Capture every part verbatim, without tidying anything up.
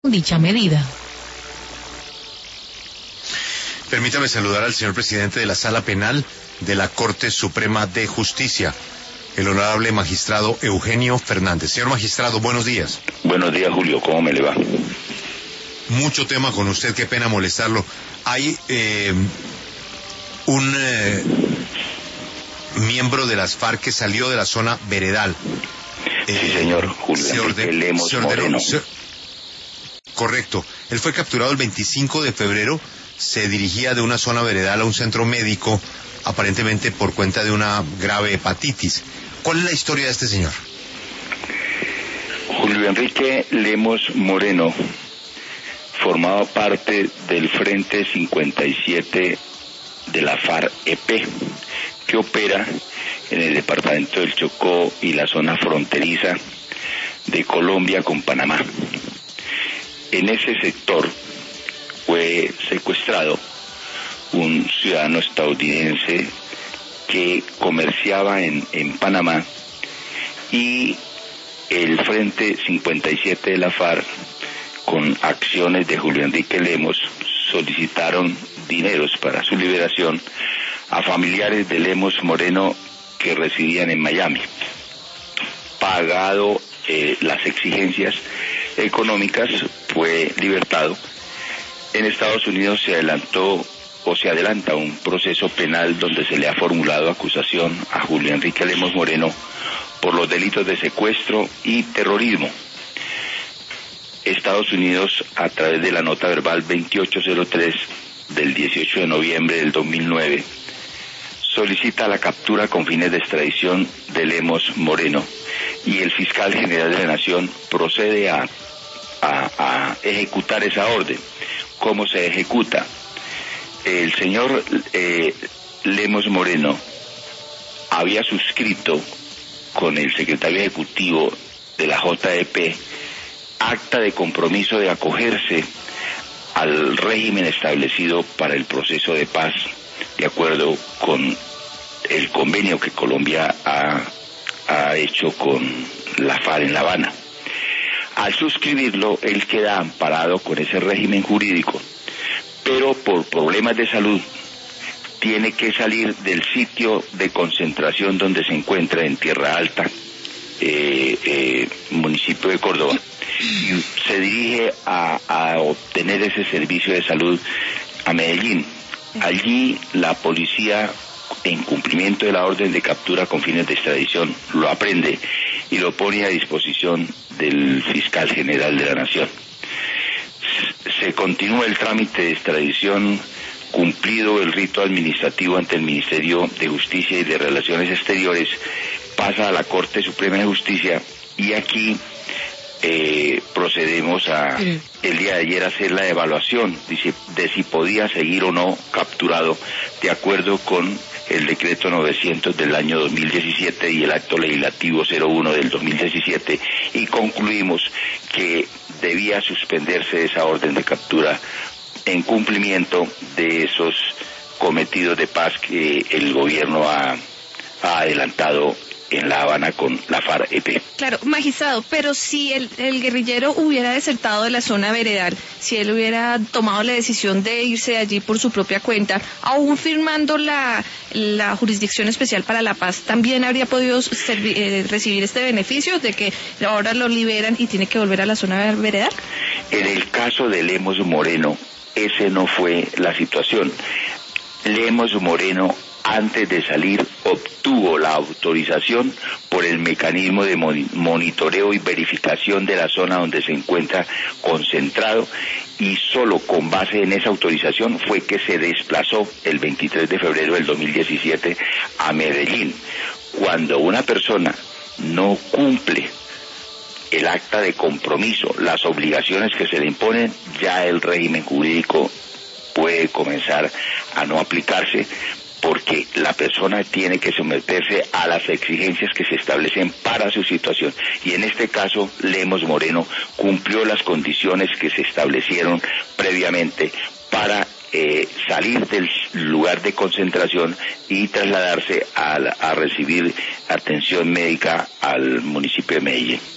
dicha medida. Permítame saludar al señor presidente de la Sala Penal de la Corte Suprema de Justicia, el honorable magistrado Eugenio Fernández. Señor magistrado, buenos días. Buenos días, Julio, ¿cómo me le va? Mucho tema con usted, qué pena molestarlo. Hay eh, un eh, miembro de las FARC que salió de la zona veredal. Sí, eh, señor, Julio se orde, Enrique Lemos se ordenó, Moreno. Se, correcto. Él fue capturado el veinticinco de febrero. Se dirigía de una zona veredal a un centro médico, aparentemente por cuenta de una grave hepatitis. ¿Cuál es la historia de este señor? Julio Enrique Lemos Moreno formaba parte del Frente cincuenta y siete de la FARC-E P, que opera en el departamento del Chocó y la zona fronteriza de Colombia con Panamá. En ese sector fue secuestrado un ciudadano estadounidense que comerciaba en, en Panamá, y el Frente cincuenta y siete de la FARC, con acciones de Julio Enrique Lemos, solicitaron dineros para su liberación a familiares de Lemos Moreno que residían en Miami. Pagado eh, las exigencias económicas, fue libertado. En Estados Unidos se adelantó o se adelanta un proceso penal donde se le ha formulado acusación a Julio Enrique Lemos Moreno por los delitos de secuestro y terrorismo. Estados Unidos, a través de la nota verbal veintiocho cero tres del dieciocho de noviembre del dos mil nueve, solicita la captura con fines de extradición de Lemos Moreno, y el fiscal general de la Nación procede a, a, a ejecutar esa orden. ¿Cómo se ejecuta? El señor eh, Lemos Moreno había suscrito con el secretario ejecutivo de la J E P acta de compromiso de acogerse al régimen establecido para el proceso de paz, de acuerdo con el convenio que Colombia ha, ha hecho con la FARC en La Habana. Al suscribirlo, él queda amparado con ese régimen jurídico, pero por problemas de salud tiene que salir del sitio de concentración donde se encuentra en Tierra Alta, eh, eh, municipio de Córdoba, y se dirige a, a obtener ese servicio de salud a Medellín. Allí la policía, en cumplimiento de la orden de captura con fines de extradición, lo aprende y lo pone a disposición del fiscal general de la Nación. Se continúa el trámite de extradición, cumplido el rito administrativo ante el Ministerio de Justicia y de Relaciones Exteriores, pasa a la Corte Suprema de Justicia, y aquí eh, procedemos a, el día de ayer, a hacer la evaluación de, de si podía seguir o no capturado, de acuerdo con el decreto novecientos del año dos mil diecisiete y el acto legislativo cero uno del dos mil diecisiete, y concluimos que debía suspenderse esa orden de captura en cumplimiento de esos cometidos de paz que el gobierno ha, ha adelantado en La Habana con la FARC-E P. Claro, magistrado, pero si el, el guerrillero hubiera desertado de la zona veredal, si él hubiera tomado la decisión de irse de allí por su propia cuenta, aún firmando la, la Jurisdicción Especial para la Paz, ¿también habría podido servi- eh, recibir este beneficio de que ahora lo liberan y tiene que volver a la zona veredal? En el caso de Lemos Moreno, ese no fue la situación. Lemos Moreno, antes de salir, obtuvo la autorización por el mecanismo de monitoreo y verificación de la zona donde se encuentra concentrado, y solo con base en esa autorización fue que se desplazó el veintitrés de febrero del dos mil diecisiete a Medellín. Cuando una persona no cumple el acta de compromiso, las obligaciones que se le imponen, ya el régimen jurídico puede comenzar a no aplicarse, porque la persona tiene que someterse a las exigencias que se establecen para su situación. Y en este caso, Lemos Moreno cumplió las condiciones que se establecieron previamente para eh, salir del lugar de concentración y trasladarse a, a recibir atención médica al municipio de Medellín.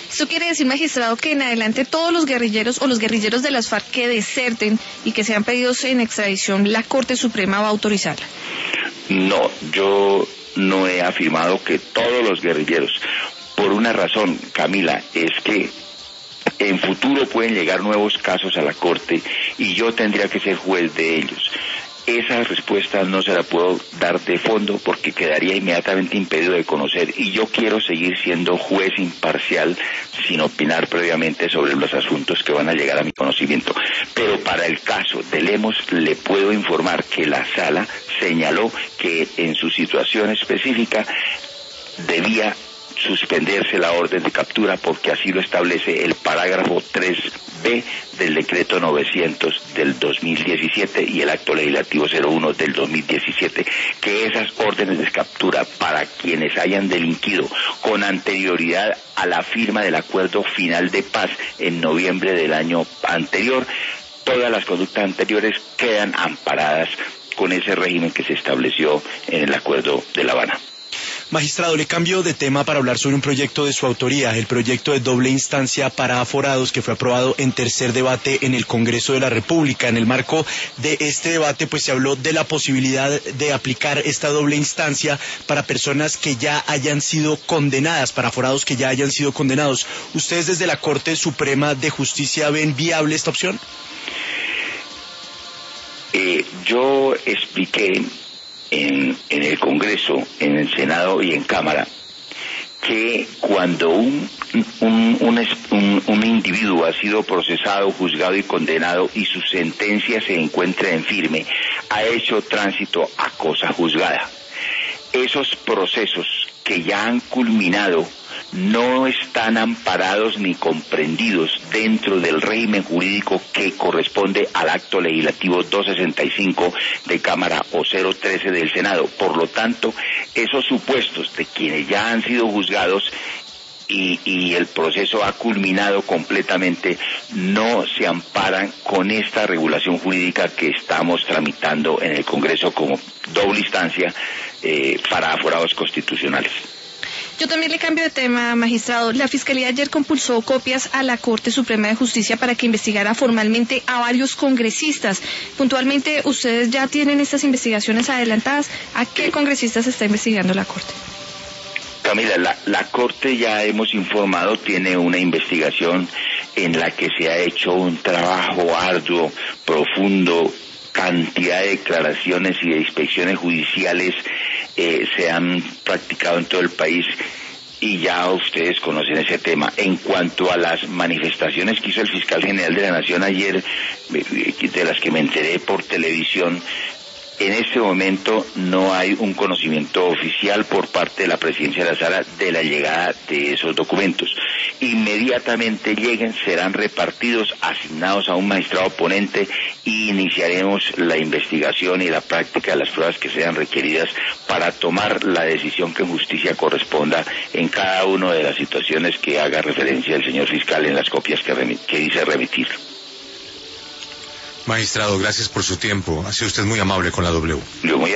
Esto quiere decir, magistrado, que en adelante todos los guerrilleros o los guerrilleros de las FARC que deserten y que sean pedidos en extradición, la Corte Suprema va a autorizarla. No, yo no he afirmado que todos los guerrilleros, por una razón, Camila, es que en futuro pueden llegar nuevos casos a la Corte y yo tendría que ser juez de ellos. Esa respuesta no se la puedo dar de fondo porque quedaría inmediatamente impedido de conocer y yo quiero seguir siendo juez imparcial sin opinar previamente sobre los asuntos que van a llegar a mi conocimiento. Pero para el caso de Lemos le puedo informar que la sala señaló que en su situación específica debía suspenderse la orden de captura porque así lo establece el parágrafo tres be del decreto novecientos del dos mil diecisiete y el acto legislativo cero uno del dos mil diecisiete, que esas órdenes de captura para quienes hayan delinquido con anterioridad a la firma del acuerdo final de paz en noviembre del año anterior, todas las conductas anteriores quedan amparadas con ese régimen que se estableció en el acuerdo de La Habana. Magistrado, le cambio de tema para hablar sobre un proyecto de su autoría, el proyecto de doble instancia para aforados que fue aprobado en tercer debate en el Congreso de la República. En el marco de este debate, pues se habló de la posibilidad de aplicar esta doble instancia para personas que ya hayan sido condenadas, para aforados que ya hayan sido condenados. ¿Ustedes desde la Corte Suprema de Justicia ven viable esta opción? Eh, yo expliqué En, en el Congreso, en el Senado y en Cámara, que cuando un, un, un, un, un individuo ha sido procesado, juzgado y condenado y su sentencia se encuentra en firme, ha hecho tránsito a cosa juzgada. Esos procesos que ya han culminado no están amparados ni comprendidos dentro del régimen jurídico que corresponde al acto legislativo doscientos sesenta y cinco de Cámara o cero trece del Senado. Por lo tanto, esos supuestos de quienes ya han sido juzgados y, y el proceso ha culminado completamente no se amparan con esta regulación jurídica que estamos tramitando en el Congreso como doble instancia eh, para aforados constitucionales. Yo también le cambio de tema, magistrado. La Fiscalía ayer compulsó copias a la Corte Suprema de Justicia para que investigara formalmente a varios congresistas. Puntualmente, ¿ustedes ya tienen estas investigaciones adelantadas? ¿A qué congresistas está investigando la Corte? Camila, la, la Corte, ya hemos informado, tiene una investigación en la que se ha hecho un trabajo arduo, profundo, cantidad de declaraciones y de inspecciones judiciales eh, se han practicado en todo el país y ya ustedes conocen ese tema. En cuanto a las manifestaciones que hizo el fiscal general de la Nación ayer, de las que me enteré por televisión, en este momento no hay un conocimiento oficial por parte de la presidencia de la sala de la llegada de esos documentos. Inmediatamente lleguen, serán repartidos, asignados a un magistrado ponente y iniciaremos la investigación y la práctica de las pruebas que sean requeridas para tomar la decisión que en justicia corresponda en cada una de las situaciones que haga referencia el señor fiscal en las copias que, remi- que dice remitir. Magistrado, gracias por su tiempo. Ha sido usted muy amable con la W. Yo muy